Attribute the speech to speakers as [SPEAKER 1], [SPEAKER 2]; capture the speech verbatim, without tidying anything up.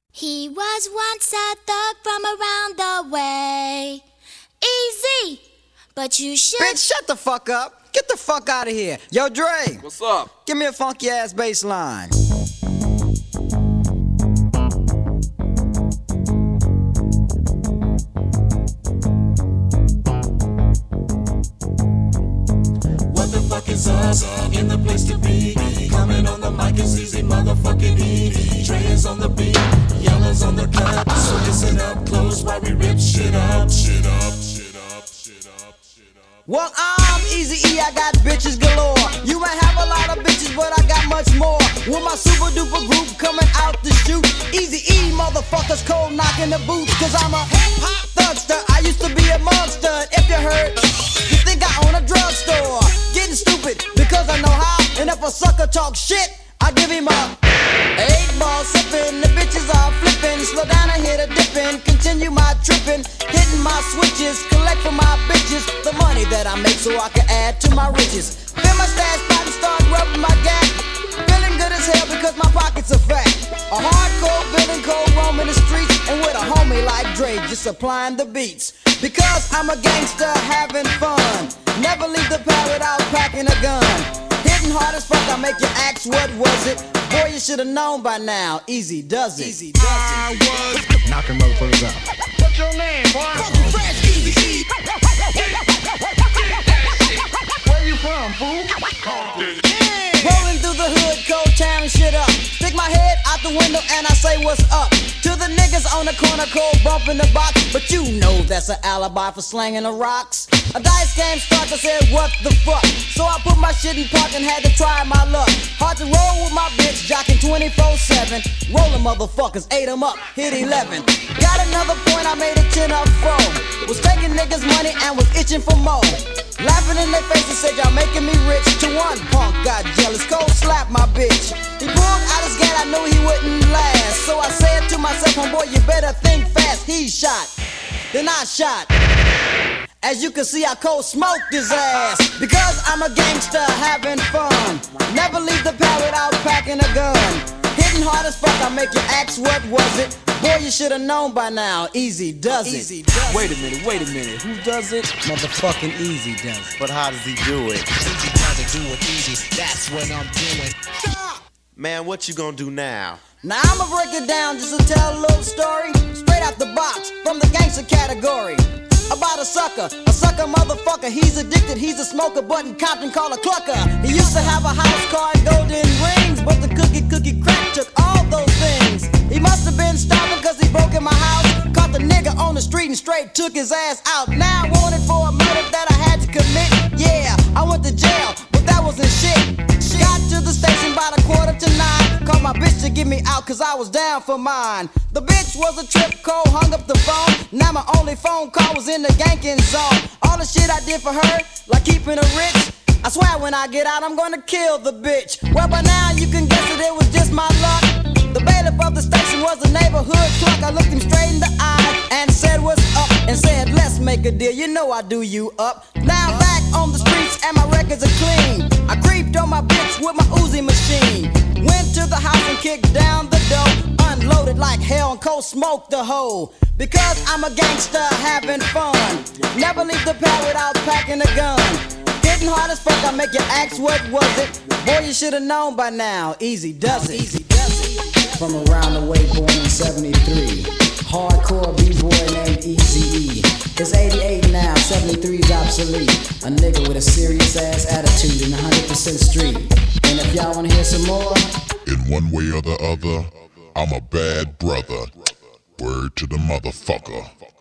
[SPEAKER 1] He was once a thug from around the way. Easy, but you should.
[SPEAKER 2] Bitch, shut the fuck up. Get the fuck out of here. Yo, Dre.
[SPEAKER 3] What's up?
[SPEAKER 2] Give me a funky ass bass line.
[SPEAKER 4] What the fuck is up? In the place to be. Coming on the mic is easy, motherfucking E. Dre is on the beat, Yellow's on the cut. So listen up close while we rip shit up. Shit up, shit up, shit up, shit up.
[SPEAKER 2] Well, I'm Easy E, I got bitches galore. You might have a lot of bitches, but I got much more. With my super duper group coming out to shoot. Easy E, motherfuckers cold knocking the boots. Cause I'm a hip hop thugster, I used to be a monster. If you heard, you think I own a drugstore. Getting stupid because I know how. And if a sucker talk shit, I give him a eight ball sipping. The bitches are flipping. Slow down, I hit a dipping. Continue my tripping. Hitting my switches. Collect for my bitches the money that I make so I can add to my riches. Fill my stash pot and start rubbing my gap. Feeling good as hell because my pockets are fat. A hardcore villain, cold roaming the streets. And with a homie like Dre just supplying the beats. Because I'm a gangster having fun. Never leave the pad without packing a gun. Hitting hard as fuck, I make you ask what was it. Boy, you should've known by now. Easy does it. Easy does it.
[SPEAKER 5] Knocking motherfuckers out.
[SPEAKER 4] What's your name, boy?
[SPEAKER 2] Fresh Easy E.
[SPEAKER 4] Where you from, fool?
[SPEAKER 2] Rolling through the hood, cold tearing shit up. Stick my head out the window and I say what's up. To the niggas on the corner, cold bumping the box. But you know that's an alibi for slanging the rocks. A dice game starts, I said what the fuck. So I put my shit in park and had to try my luck. Hard to roll with my bitch, jocking twenty-four seven. Rolling motherfuckers, ate them up, hit eleven. Got another point, I made a ten up four. Was taking niggas money and was itching for more. Laughing in their faces, said y'all making me rich. To one punk got jealous, cold slapped my bitch. He pulled out his gat, I knew he wouldn't last. So I said to myself, homeboy, you better think fast. He shot, then I shot. As you can see, I cold smoked his ass. Because I'm a gangster having fun. Never leave the pad without packing a gun. Hitting hard as fuck, I make you ask what was it. Boy, you should've known by now. Easy does it. Easy does it.
[SPEAKER 3] Wait a minute, wait a minute. Who does it?
[SPEAKER 2] Motherfucking Easy does it.
[SPEAKER 5] But how does he do it?
[SPEAKER 6] Easy doesn't do it easy, that's what I'm doing.
[SPEAKER 5] Man, what you gonna do now?
[SPEAKER 2] Now I'ma break it down just to tell a little story. Straight out the box, from the gangster category. About a sucker, a sucker motherfucker. He's addicted, he's a smoker, but in Compton called a clucker. He used to have a house car and golden rings, but the cookie cookie crack took all those things. He must have been starving cause he broke in my house. Caught the nigga on the street and straight took his ass out. Now wanted for a murder that I had to commit. Yeah, I went to jail, but that wasn't shit. Got to the station by the quarter to nine. Called my bitch to get me out cause I was down for mine. The bitch was a trip, cold, hung up the phone. Now my only phone call was in the ganking zone. All the shit I did for her, like keeping her rich. I swear when I get out I'm gonna kill the bitch. Well by now you can guess that it was just my luck. The bailiff of the station was a neighborhood clerk. I looked him straight in the eye and said what's up. And said let's make a deal, you know I do you up. Now back on the streets and my records are clean. I creeped on my bitch with my Uzi machine. Went to the house and kicked down the door. Unloaded like hell and cold smoked the hole. Because I'm a gangster having fun. Never leave the pad without packing a gun. Hitting hard as fuck, I make you ask what was it. Boy, you should've known by now. Easy does it. Easy does it. From around the way, born in seventy-three. Hardcore b-boy named Easy E. It's eighty-eight now, seventy-three's obsolete. A nigga with a serious ass attitude in one hundred percent street. And if y'all wanna hear some more,
[SPEAKER 7] in one way or the other, I'm a bad brother. Word to the motherfucker.